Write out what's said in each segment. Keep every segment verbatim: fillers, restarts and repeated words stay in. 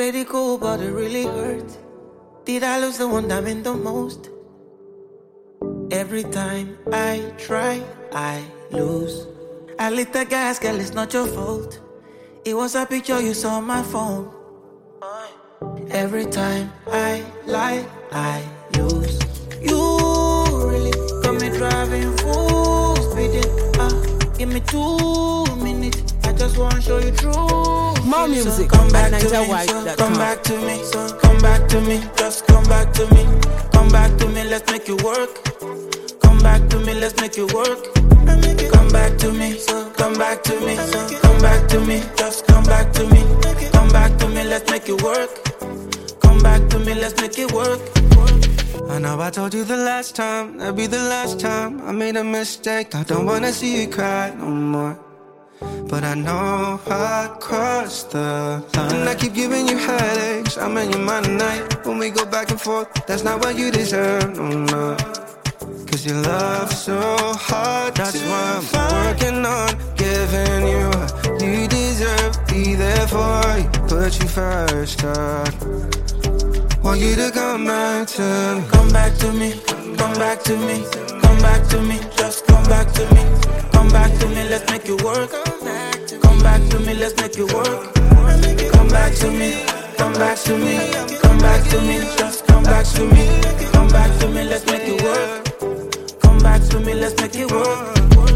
played it cool, but it really hurt. Did I lose the one that meant the most? Every time I try, I lose. I lit the gas, girl, it's not your fault. It was a picture you saw on my phone. Every time I lie, I lose. You really got me driving full speed. Ah, give me two minutes. I just wanna show you true. More music. So come back to me. So come back to me. So come back to me. Just come back to me. Come back to me. Let's make it work. Come back to me. Let's make it work. Come back to me. So come back to me. So come back to me. Just come back to me. Come back to me. Let's make it work. Come back to me. Let's make it work. I know I told you the last time, that'd be the last time I made a mistake. I don't wanna see you cry no more, but I know I crossed the line. And I keep giving you headaches, I'm in your mind at night. When we go back and forth, that's not what you deserve, no, no. Cause you love so hard, that's why I'm working on giving you what you deserve. Be there for you, put you first, God. Want you to come back to me. Come back to me, come back to me, come back to me, just come back to me. Come back to me, let's make it work. Come back to me, let's make it work. Come back to me, come back to me, come back to me, just come back to me. Come back to me, let's make it work. Come back to me, let's make it work.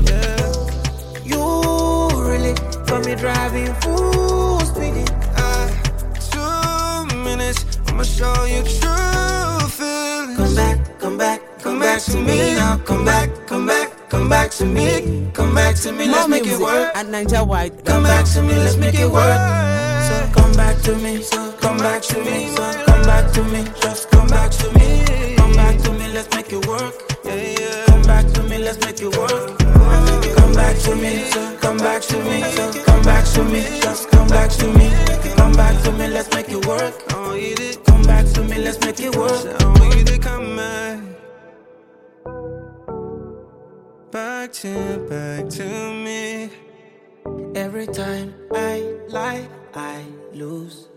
You really got me driving full speed. Uh, two minutes. I'ma show you true feelings. Come back, come back, come back to me now. Come back, come back, come back to me. Come back to me, let's make it work. At Ninja White. Come back to me, let's make it work. So come back to me, so come back to me, so come back to me, just come back to me. Come back to me, let's make it work. Come back to me, let's make it work. Come back to me, so come back to me, so come back to me, just come back to me. Come back to me, let's make it work. Come back to me, let's make it work. I want you to come back. Back to, back to me. Every time I lie, I lose.